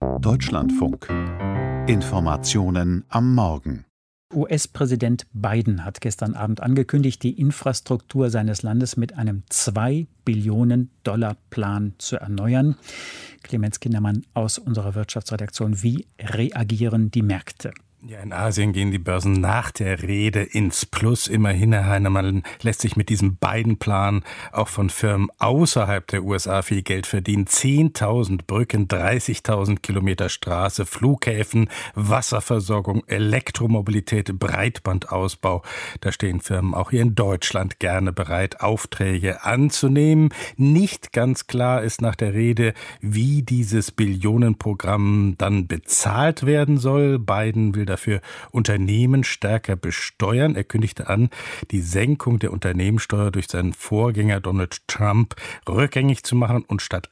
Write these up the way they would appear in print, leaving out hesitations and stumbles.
Deutschlandfunk. Informationen am Morgen. US-Präsident Biden hat gestern Abend angekündigt, die Infrastruktur seines Landes mit einem 2 Billionen Dollar Plan zu erneuern. Clemens Kindermann aus unserer Wirtschaftsredaktion. Wie reagieren die Märkte? Ja, in Asien gehen die Börsen nach der Rede ins Plus. Immerhin, Herr Heinemann, lässt sich mit diesem Biden-Plan auch von Firmen außerhalb der USA viel Geld verdienen. 10.000 Brücken, 30.000 Kilometer Straße, Flughäfen, Wasserversorgung, Elektromobilität, Breitbandausbau. Da stehen Firmen auch hier in Deutschland gerne bereit, Aufträge anzunehmen. Nicht ganz klar ist nach der Rede, wie dieses Billionenprogramm dann bezahlt werden soll. Biden will dafür Unternehmen stärker besteuern. Er kündigte an, die Senkung der Unternehmenssteuer durch seinen Vorgänger Donald Trump rückgängig zu machen und statt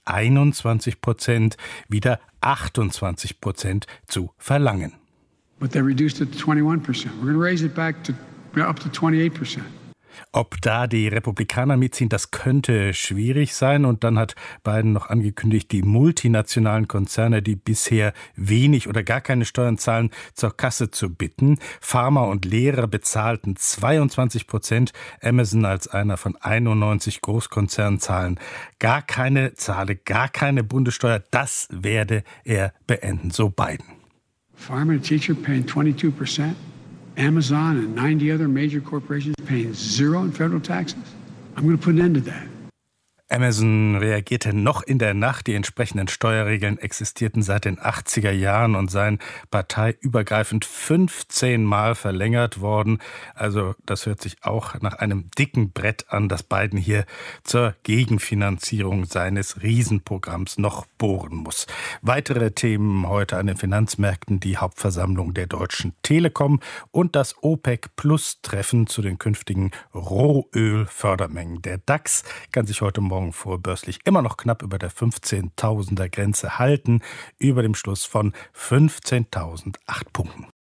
21% wieder 28% zu verlangen. But they reduced it to 21%. We're going to raise it back to up to 28%. Ob da die Republikaner mitziehen, das könnte schwierig sein. Und dann hat Biden noch angekündigt, die multinationalen Konzerne, die bisher wenig oder gar keine Steuern zahlen, zur Kasse zu bitten. Pharma und Lehrer bezahlten 22%. Amazon als einer von 91 Großkonzernen zahle gar keine Bundessteuer. Das werde er beenden, so Biden. Pharma and teacher paying 22%. Amazon and 90 other major corporations paying zero in federal taxes. I'm going to put an end to that. Amazon reagierte noch in der Nacht. Die entsprechenden Steuerregeln existierten seit den 80er Jahren und seien parteiübergreifend 15 Mal verlängert worden. Also das hört sich auch nach einem dicken Brett an, das Biden hier zur Gegenfinanzierung seines Riesenprogramms noch bohren muss. Weitere Themen heute an den Finanzmärkten: die Hauptversammlung der Deutschen Telekom und das OPEC-Plus-Treffen zu den künftigen Rohölfördermengen. Der DAX kann sich heute Morgen vorbörslich immer noch knapp über der 15.000er Grenze halten, über dem Schluss von 15.008 Punkten.